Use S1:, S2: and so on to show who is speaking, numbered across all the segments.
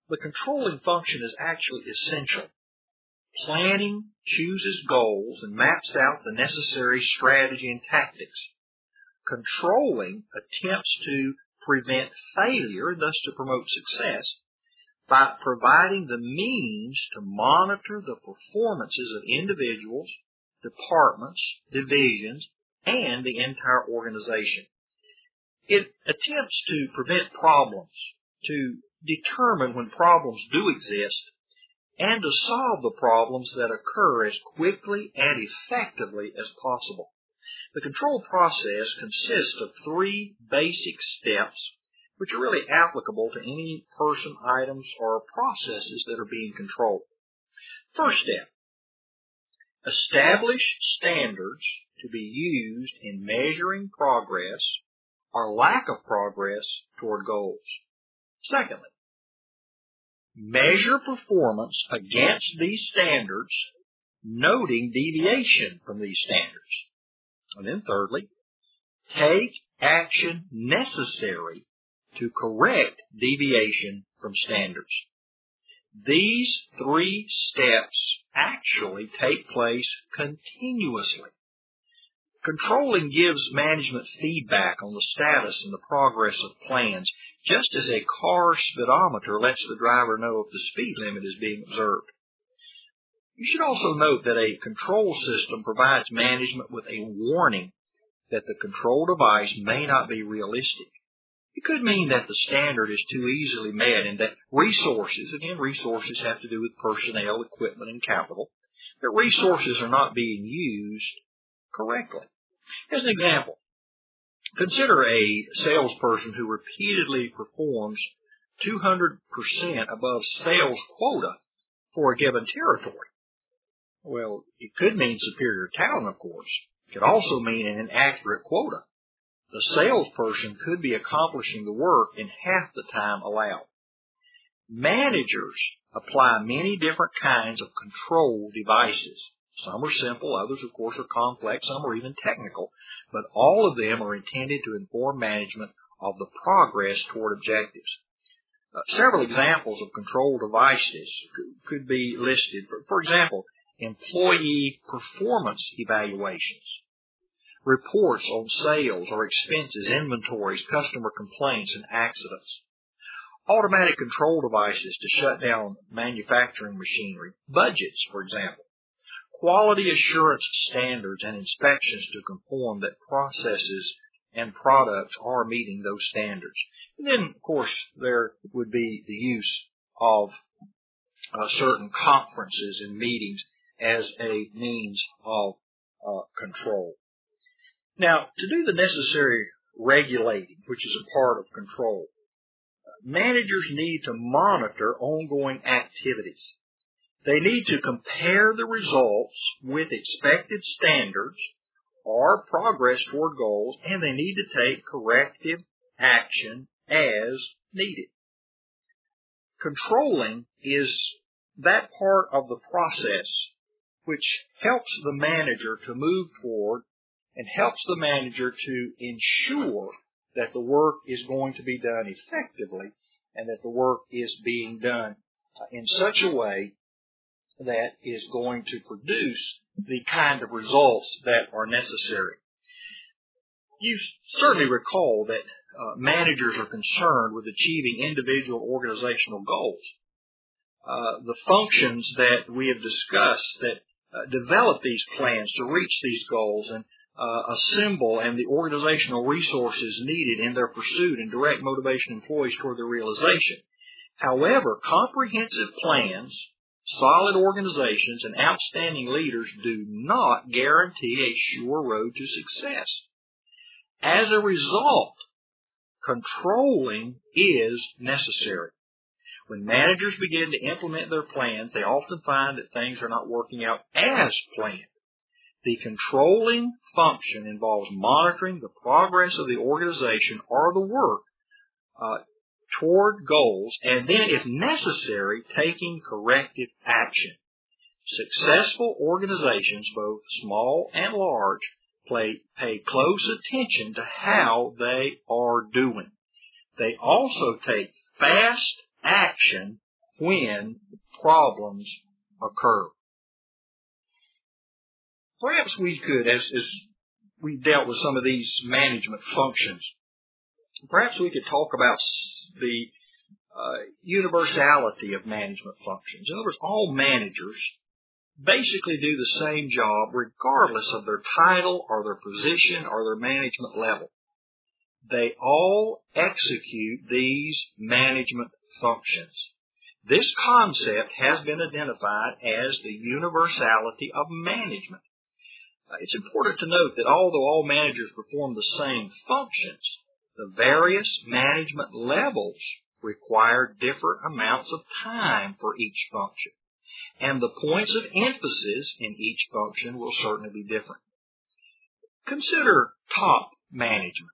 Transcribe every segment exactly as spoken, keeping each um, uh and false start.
S1: The controlling function is actually essential. Planning chooses goals and maps out the necessary strategy and tactics. Controlling attempts to prevent failure and thus to promote success by providing the means to monitor the performances of individuals, departments, divisions, and the entire organization. It attempts to prevent problems, to determine when problems do exist, and to solve the problems that occur as quickly and effectively as possible. The control process consists of three basic steps which are really applicable to any person, items, or processes that are being controlled. First step, establish standards to be used in measuring progress or lack of progress toward goals. Secondly, measure performance against these standards, noting deviation from these standards. And then thirdly, take action necessary to correct deviation from standards. These three steps actually take place continuously. Controlling gives management feedback on the status and the progress of plans, just as a car speedometer lets the driver know if the speed limit is being observed. You should also note that a control system provides management with a warning that the control device may not be realistic. It could mean that the standard is too easily met and that resources, again, resources have to do with personnel, equipment, and capital, that resources are not being used correctly. As an example, consider a salesperson who repeatedly performs two hundred percent above sales quota for a given territory. Well, it could mean superior talent, of course. It could also mean an inaccurate quota. The salesperson could be accomplishing the work in half the time allowed. Managers apply many different kinds of control devices. Some are simple, others, of course, are complex, some are even technical, but all of them are intended to inform management of the progress toward objectives. Uh, several examples of control devices could be listed. For, for example, employee performance evaluations, reports on sales or expenses, inventories, customer complaints, and accidents, automatic control devices to shut down manufacturing machinery, budgets, for example, quality assurance standards and inspections to conform that processes and products are meeting those standards. And then, of course, there would be the use of uh, certain conferences and meetings as a means of uh, control. Now, to do the necessary regulating, which is a part of control, managers need to monitor ongoing activities. They need to compare the results with expected standards or progress toward goals, and they need to take corrective action as needed. Controlling is that part of the process which helps the manager to move forward and helps the manager to ensure that the work is going to be done effectively and that the work is being done in such a way that is going to produce the kind of results that are necessary. You certainly recall that uh, managers are concerned with achieving individual organizational goals. Uh, the functions that we have discussed that uh, develop these plans to reach these goals and uh, assemble and the organizational resources needed in their pursuit and direct motivation employees toward their realization. However, comprehensive plans, solid organizations, and outstanding leaders do not guarantee a sure road to success. As a result, controlling is necessary. When managers begin to implement their plans, they often find that things are not working out as planned. The controlling function involves monitoring the progress of the organization or the work uh, toward goals, and then, if necessary, taking corrective action. Successful organizations, both small and large, play, pay close attention to how they are doing. They also take fast action when problems occur. Perhaps we could, as, as we dealt with some of these management functions, perhaps we could talk about the uh, universality of management functions. In other words, all managers basically do the same job regardless of their title or their position or their management level. They all execute these management functions. This concept has been identified as the universality of management. Uh, it's important to note that although all managers perform the same functions, the various management levels require different amounts of time for each function, and the points of emphasis in each function will certainly be different. Consider top management.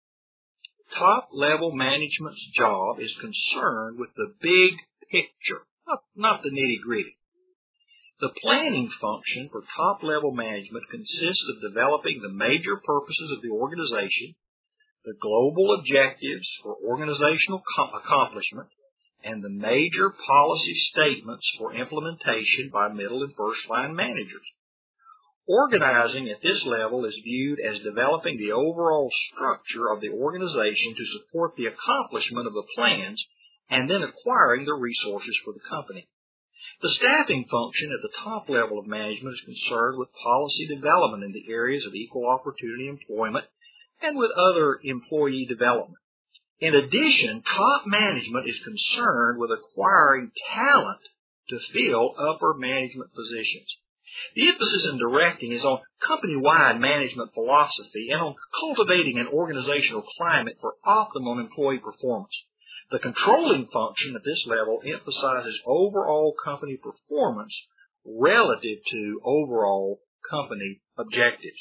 S1: Top-level management's job is concerned with the big picture, not, not the nitty-gritty. The planning function for top-level management consists of developing the major purposes of the organization, the global objectives for organizational accomplishment, and the major policy statements for implementation by middle and first-line managers. Organizing at this level is viewed as developing the overall structure of the organization to support the accomplishment of the plans and then acquiring the resources for the company. The staffing function at the top level of management is concerned with policy development in the areas of equal opportunity employment and with other employee development. In addition, top management is concerned with acquiring talent to fill upper management positions. The emphasis in directing is on company-wide management philosophy and on cultivating an organizational climate for optimum employee performance. The controlling function at this level emphasizes overall company performance relative to overall company objectives.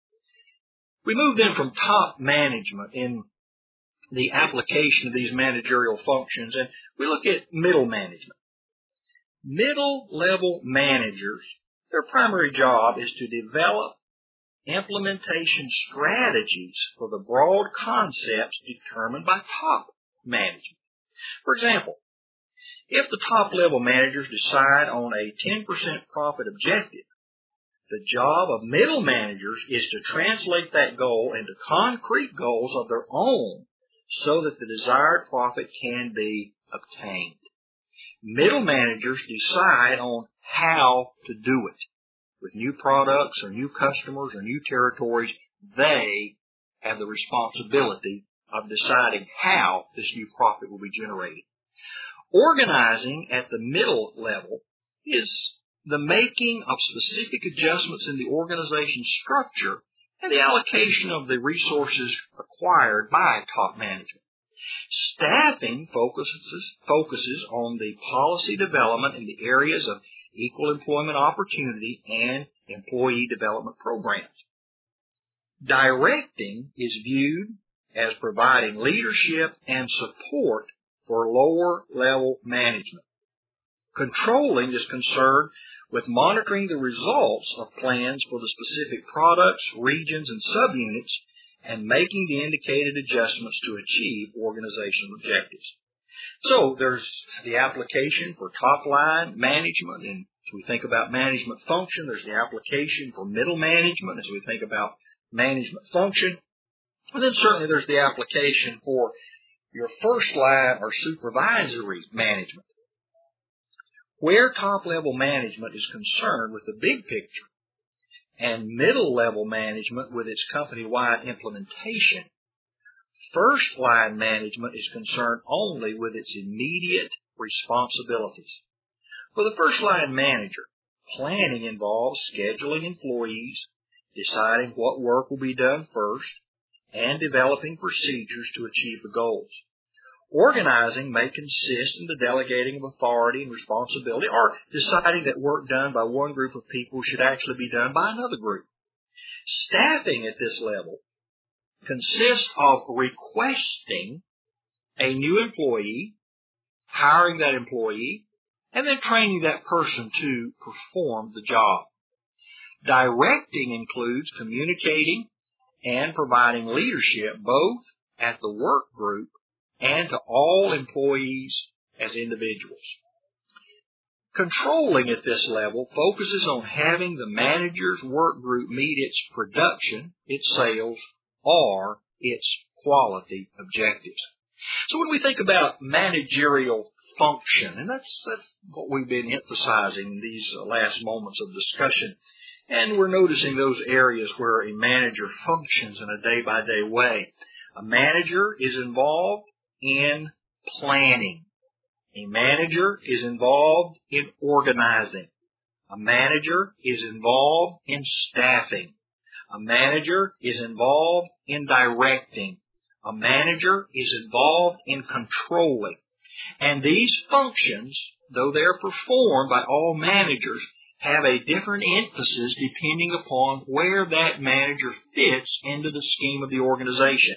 S1: We move then from top management in the application of these managerial functions, and we look at middle management. Middle-level managers, their primary job is to develop implementation strategies for the broad concepts determined by top management. For example, if the top-level managers decide on a ten percent profit objective, the job of middle managers is to translate that goal into concrete goals of their own so that the desired profit can be obtained. Middle managers decide on how to do it. With new products or new customers or new territories, they have the responsibility of deciding how this new profit will be generated. Organizing at the middle level is the making of specific adjustments in the organization's structure and the allocation of the resources acquired by top management. Staffing focuses, focuses on the policy development in the areas of equal employment opportunity and employee development programs. Directing is viewed as providing leadership and support for lower-level management. Controlling is concerned with monitoring the results of plans for the specific products, regions, and subunits, and making the indicated adjustments to achieve organizational objectives. So there's the application for top-line management, and as we think about management function, there's the application for middle management as we think about management function. And then certainly there's the application for your first-line or supervisory management. Where top-level management is concerned with the big picture and middle-level management with its company-wide implementation, first-line management is concerned only with its immediate responsibilities. For the first-line manager, planning involves scheduling employees, deciding what work will be done first, and developing procedures to achieve the goals. Organizing may consist in the delegating of authority and responsibility or deciding that work done by one group of people should actually be done by another group. Staffing at this level consists of requesting a new employee, hiring that employee, and then training that person to perform the job. Directing includes communicating and providing leadership both at the work group and to all employees as individuals. Controlling at this level focuses on having the manager's work group meet its production, its sales, or its quality objectives. So when we think about managerial function, and that's, that's what we've been emphasizing in these last moments of discussion, and we're noticing those areas where a manager functions in a day-by-day way. A manager is involved in planning. A manager is involved in organizing. A manager is involved in staffing. A manager is involved in directing. A manager is involved in controlling. And these functions, though they're performed by all managers, have a different emphasis depending upon where that manager fits into the scheme of the organization.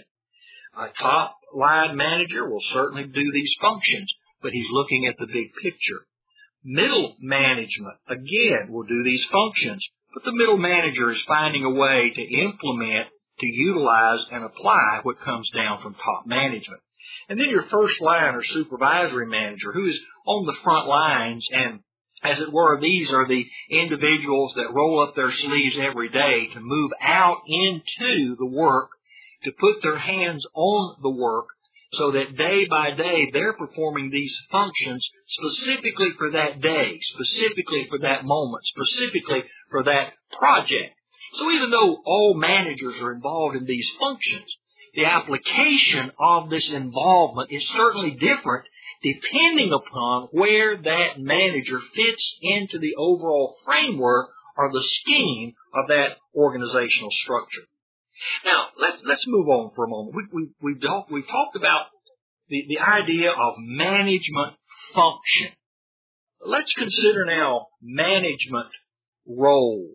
S1: A top-line manager will certainly do these functions, but he's looking at the big picture. Middle management, again, will do these functions, but the middle manager is finding a way to implement, to utilize, and apply what comes down from top management. And then your first line or supervisory manager, who is on the front lines, and as it were, these are the individuals that roll up their sleeves every day to move out into the work, to put their hands on the work, so that day by day they're performing these functions specifically for that day, specifically for that moment, specifically for that project. So even though all managers are involved in these functions, the application of this involvement is certainly different depending upon where that manager fits into the overall framework or the scheme of that organizational structure. Now, let, let's move on for a moment. We, we, we've, talk, we've talked about the, the idea of management function. Let's consider now management roles.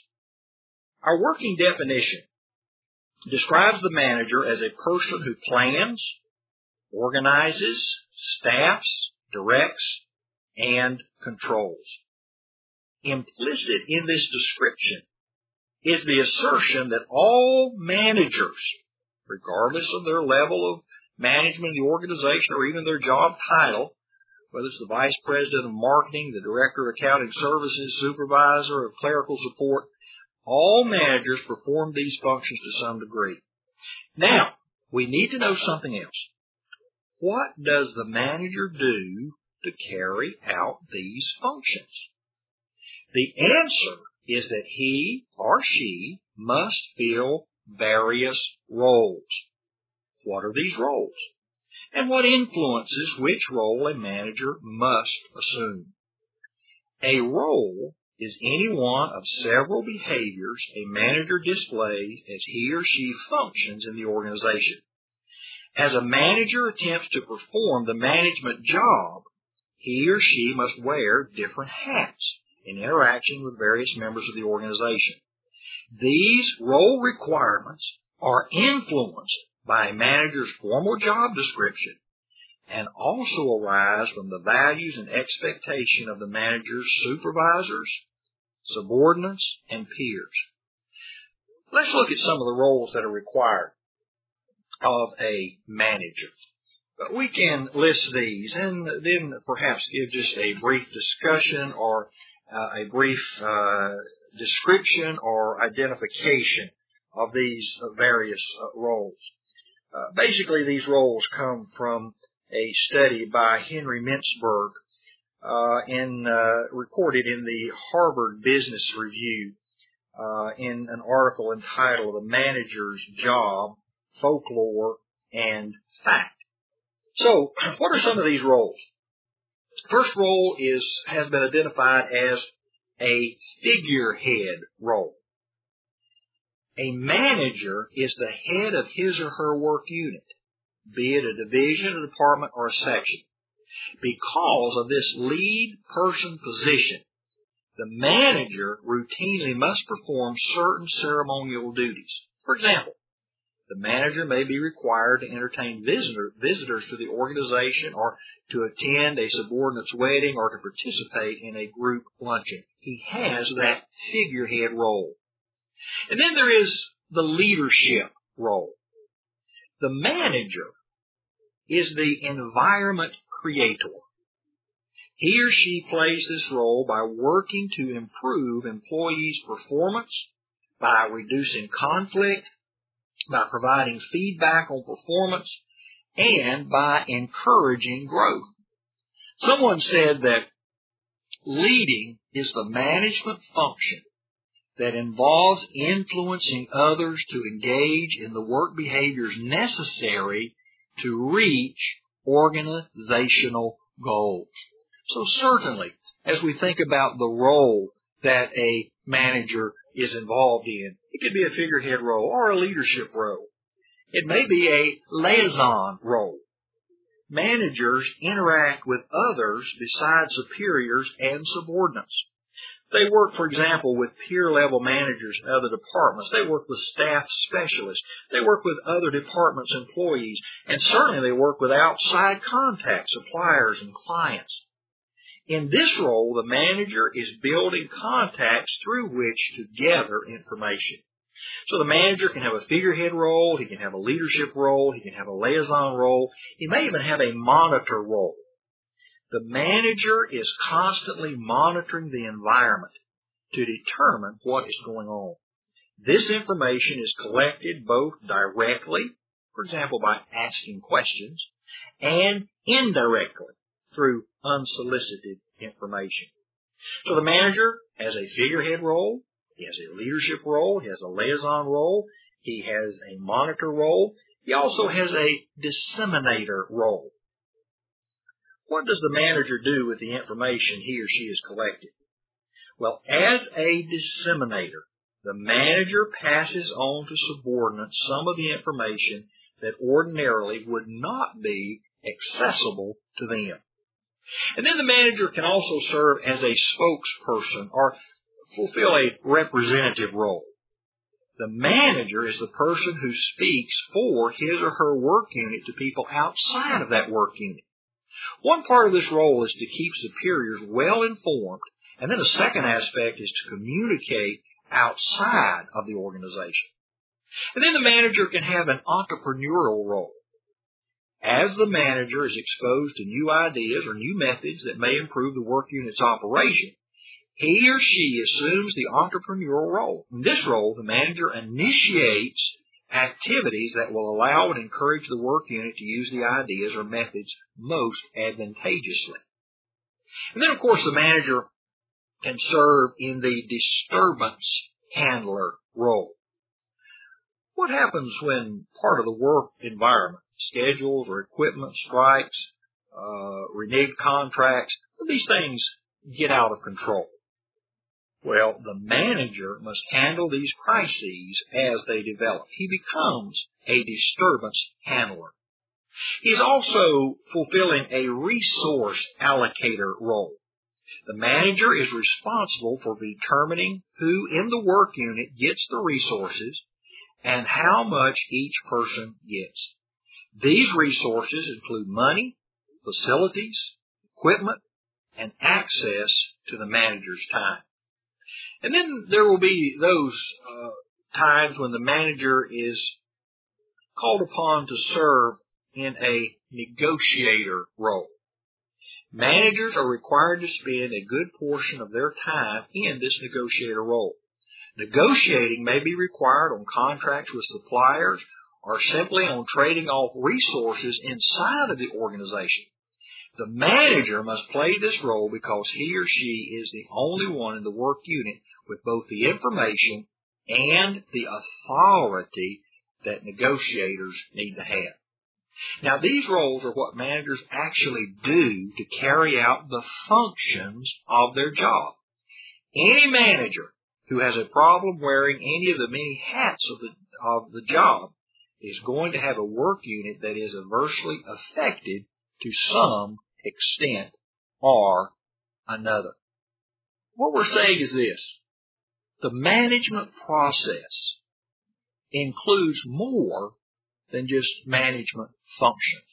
S1: Our working definition describes the manager as a person who plans, organizes, staffs, directs, and controls. Implicit in this description is the assertion that all managers, regardless of their level of management in the organization or even their job title, whether it's the vice president of marketing, the director of accounting services, supervisor of clerical support, all managers perform these functions to some degree. Now, we need to know something else. What does the manager do to carry out these functions? The answer is that he or she must fill various roles. What are these roles? And what influences which role a manager must assume? A role is any one of several behaviors a manager displays as he or she functions in the organization. As a manager attempts to perform the management job, he or she must wear different hats in interaction with various members of the organization. These role requirements are influenced by a manager's formal job description and also arise from the values and expectation of the manager's supervisors, subordinates, and peers. Let's look at some of the roles that are required of a manager. We can list these and then perhaps give just a brief discussion or uh, a brief uh, description or identification of these uh, various uh, roles. Uh, basically, these roles come from a study by Henry Mintzberg uh, in, uh, recorded in the Harvard Business Review uh, in an article entitled "The Manager's Job, Folklore, and Fact." So, what are some of these roles? First role is has been identified as a figurehead role. A manager is the head of his or her work unit, be it a division, a department, or a section. Because of this lead person position, the manager routinely must perform certain ceremonial duties. For example, the manager may be required to entertain visitor, visitors to the organization or to attend a subordinate's wedding or to participate in a group luncheon. He has that figurehead role. And then there is the leadership role. The manager is the environment creator. He or she plays this role by working to improve employees' performance, by reducing conflict, by providing feedback on performance, and by encouraging growth. Someone said that leading is the management function that involves influencing others to engage in the work behaviors necessary to reach organizational goals. So certainly, as we think about the role that a manager is involved in, it could be a figurehead role or a leadership role. It may be a liaison role. Managers interact with others besides superiors and subordinates. They work, for example, with peer-level managers in other departments. They work with staff specialists. They work with other departments' employees. And certainly they work with outside contacts, suppliers, and clients. In this role, the manager is building contacts through which to gather information. So the manager can have a figurehead role, he can have a leadership role, he can have a liaison role, he may even have a monitor role. The manager is constantly monitoring the environment to determine what is going on. This information is collected both directly, for example, by asking questions, and indirectly through unsolicited information. So the manager has a figurehead role, he has a leadership role, he has a liaison role, he has a monitor role, he also has a disseminator role. What does the manager do with the information he or she has collected? Well, as a disseminator, the manager passes on to subordinates some of the information that ordinarily would not be accessible to them. And then the manager can also serve as a spokesperson or fulfill a representative role. The manager is the person who speaks for his or her work unit to people outside of that work unit. One part of this role is to keep superiors well informed, and then a second aspect is to communicate outside of the organization. And then the manager can have an entrepreneurial role. As the manager is exposed to new ideas or new methods that may improve the work unit's operation, he or she assumes the entrepreneurial role. In this role, the manager initiates activities that will allow and encourage the work unit to use the ideas or methods most advantageously. And then, of course, the manager can serve in the disturbance handler role. What happens when part of the work environment, schedules or equipment strikes, uh, reneged contracts, these things get out of control? Well, the manager must handle these crises as they develop. He becomes a disturbance handler. He's also fulfilling a resource allocator role. The manager is responsible for determining who in the work unit gets the resources and how much each person gets. These resources include money, facilities, equipment, and access to the manager's time. And then there will be those uh, times when the manager is called upon to serve in a negotiator role. Managers are required to spend a good portion of their time in this negotiator role. Negotiating may be required on contracts with suppliers or simply on trading off resources inside of the organization. The manager must play this role because he or she is the only one in the work unit with both the information and the authority that negotiators need to have. Now, these roles are what managers actually do to carry out the functions of their job. Any manager who has a problem wearing any of the many hats of the, of the job is going to have a work unit that is adversely affected to some extent or another. What we're saying is this: the management process includes more than just management functions.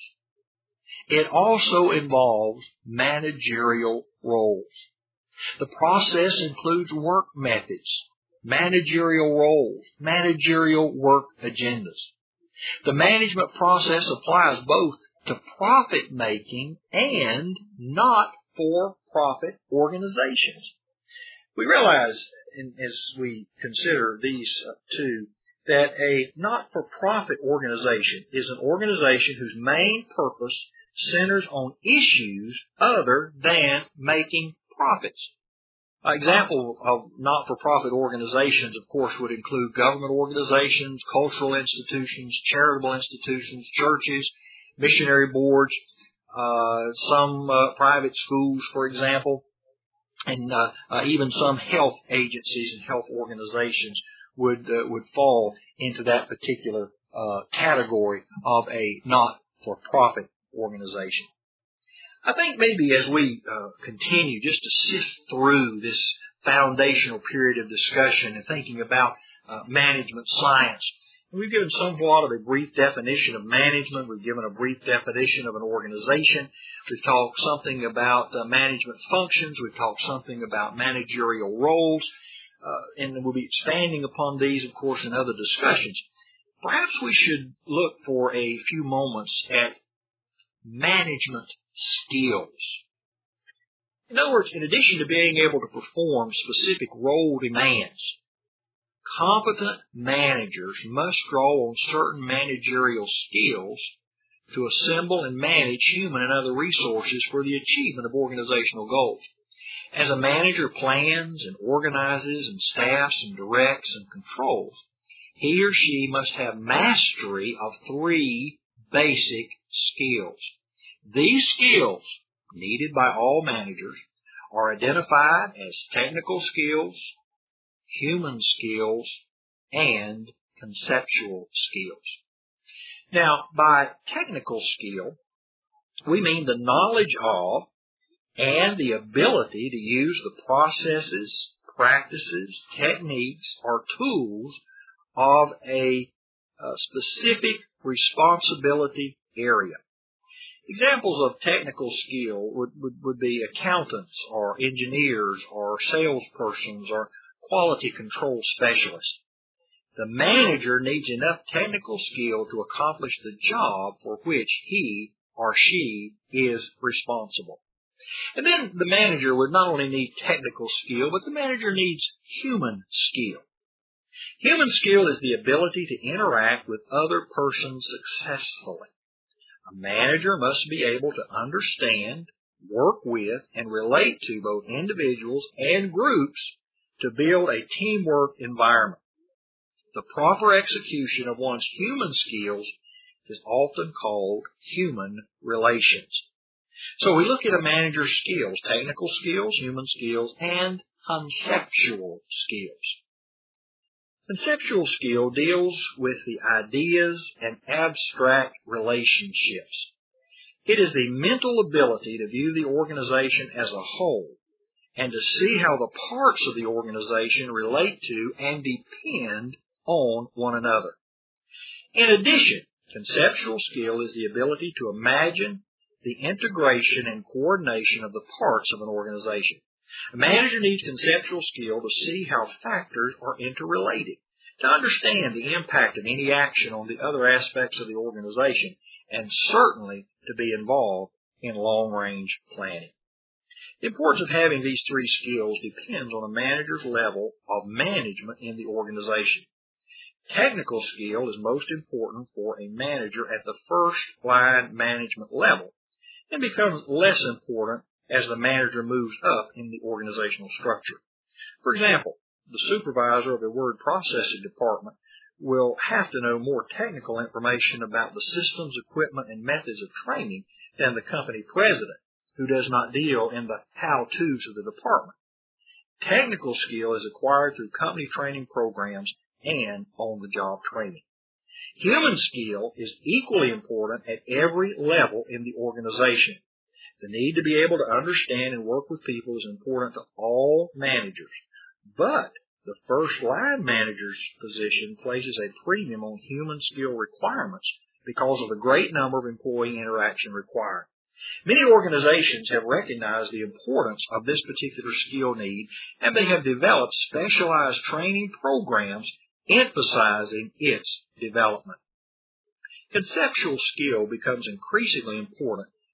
S1: It also involves managerial roles. The process includes work methods, managerial roles, managerial work agendas. The management process applies both to profit-making and not not-for-profit organizations. We realize, in, as we consider these two, that a not-for-profit organization is an organization whose main purpose centers on issues other than making profits. An example of not-for-profit organizations, of course, would include government organizations, cultural institutions, charitable institutions, churches, missionary boards, uh, some uh, private schools, for example, and uh, uh, even some health agencies and health organizations would uh, would fall into that particular uh, category of a not-for-profit organization. I think maybe as we uh, continue just to sift through this foundational period of discussion and thinking about uh, management science, we've given somewhat of a brief definition of management. We've given a brief definition of an organization. We've talked something about uh, management functions. We've talked something about managerial roles. Uh, and we'll be expanding upon these, of course, in other discussions. Perhaps we should look for a few moments at management skills. In other words, in addition to being able to perform specific role demands, competent managers must draw on certain managerial skills to assemble and manage human and other resources for the achievement of organizational goals. As a manager plans and organizes and staffs and directs and controls, he or she must have mastery of three basic skills. These skills, needed by all managers, are identified as technical skills, human skills, and conceptual skills. Now, by technical skill, we mean the knowledge of and the ability to use the processes, practices, techniques, or tools of a, a specific responsibility area. Examples of technical skill would, would, would be accountants or engineers or salespersons or quality control specialists. The manager needs enough technical skill to accomplish the job for which he or she is responsible. And then the manager would not only need technical skill, but the manager needs human skill. Human skill is the ability to interact with other persons successfully. A manager must be able to understand, work with, and relate to both individuals and groups to build a teamwork environment. The proper execution of one's human skills is often called human relations. So we look at a manager's skills, technical skills, human skills, and conceptual skills. Conceptual skill deals with the ideas and abstract relationships. It is the mental ability to view the organization as a whole and to see how the parts of the organization relate to and depend on one another. In addition, conceptual skill is the ability to imagine the integration and coordination of the parts of an organization. A manager needs conceptual skill to see how factors are interrelated, to understand the impact of any action on the other aspects of the organization, and certainly to be involved in long-range planning. The importance of having these three skills depends on a manager's level of management in the organization. Technical skill is most important for a manager at the first line management level and becomes less important as the manager moves up in the organizational structure. For example, the supervisor of a word processing department will have to know more technical information about the systems, equipment, and methods of training than the company president, who does not deal in the how-tos of the department. Technical skill is acquired through company training programs and on-the-job training. Human skill is equally important at every level in the organization. The need to be able to understand and work with people is important to all managers, but the first line manager's position places a premium on human skill requirements because of the great number of employee interaction required. Many organizations have recognized the importance of this particular skill need, and they have developed specialized training programs emphasizing its development. Conceptual skill becomes increasingly important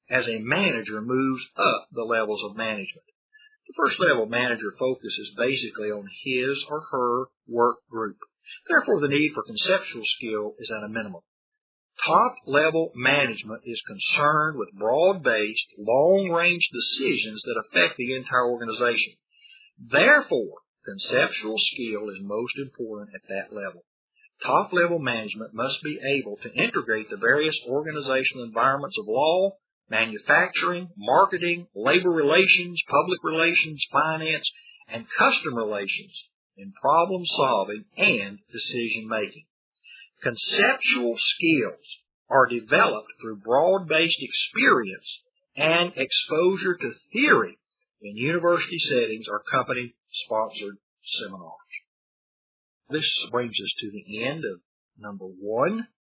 S1: as a manager moves up the levels of management. The first level manager focuses basically on his or her work group. Therefore, the need for conceptual skill is at a minimum. Top-level management is concerned with broad-based, long-range decisions that affect the entire organization. Therefore, conceptual skill is most important at that level. Top-level management must be able to integrate the various organizational environments of law, manufacturing, marketing, labor relations, public relations, finance, and customer relations in problem-solving and decision-making. Conceptual skills are developed through broad-based experience and exposure to theory in university settings or company-sponsored seminars. This brings us to the end of number one.